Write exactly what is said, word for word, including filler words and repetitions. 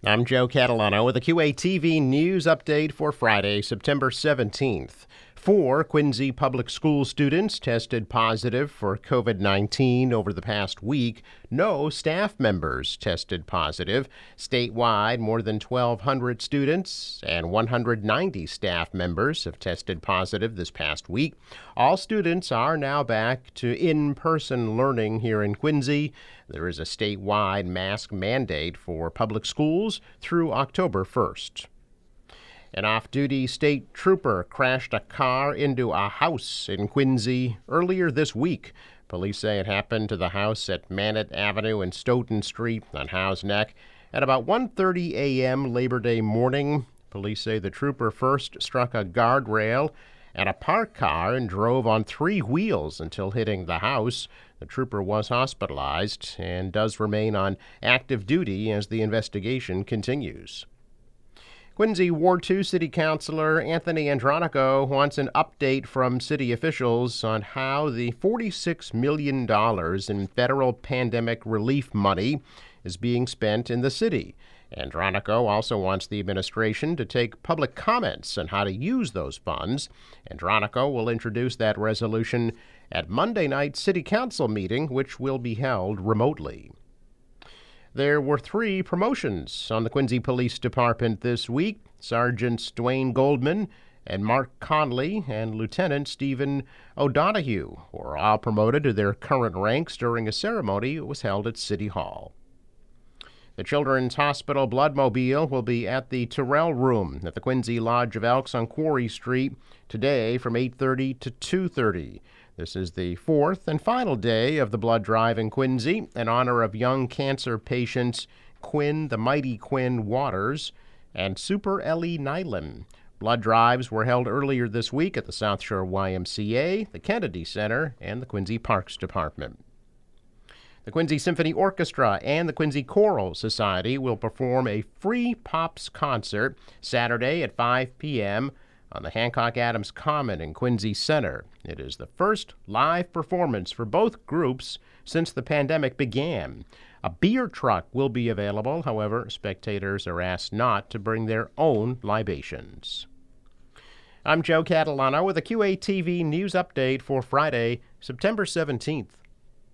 I'm Joe Catalano with a Q A T V news update for Friday, September seventeenth. Four Quincy Public School students tested positive for COVID nineteen over the past week. No staff members tested positive. Statewide, more than twelve hundred students and one hundred ninety staff members have tested positive this past week. All students are now back to in-person learning here in Quincy. There is a statewide mask mandate for public schools through October first. An off-duty state trooper crashed a car into a house in Quincy earlier this week. Police say it happened to the house at Mannett Avenue and Stoughton Street on Howe's Neck at about one thirty a.m. Labor Day morning. Police say the trooper first struck a guardrail and a parked car and drove on three wheels until hitting the house. The trooper was hospitalized and does remain on active duty as the investigation continues. Quincy Ward two City Councilor Anthony Andronico wants an update from city officials on how the forty-six million dollars in federal pandemic relief money is being spent in the city. Andronico also wants the administration to take public comments on how to use those funds. Andronico will introduce that resolution at Monday night's City Council meeting, which will be held remotely. There were three promotions on the Quincy Police Department this week. Sergeants Dwayne Goldman and Mark Conley and Lieutenant Stephen O'Donohue were all promoted to their current ranks during a ceremony that was held at City Hall. The Children's Hospital Bloodmobile will be at the Terrell Room at the Quincy Lodge of Elks on Quarry Street today from eight thirty to two thirty. This is the fourth and final day of the blood drive in Quincy in honor of young cancer patients Quinn the Mighty Quinn Waters and Super Ellie Nyland. Blood drives were held earlier this week at the South Shore Y M C A, the Kennedy Center, and the Quincy Parks Department. The Quincy Symphony Orchestra and the Quincy Choral Society will perform a free Pops concert Saturday at five p.m. on the Hancock Adams Common in Quincy Center. It is the first live performance for both groups since the pandemic began. A beer truck will be available. However, spectators are asked not to bring their own libations. I'm Joe Catalano with a Q A T V news update for Friday, September seventeenth.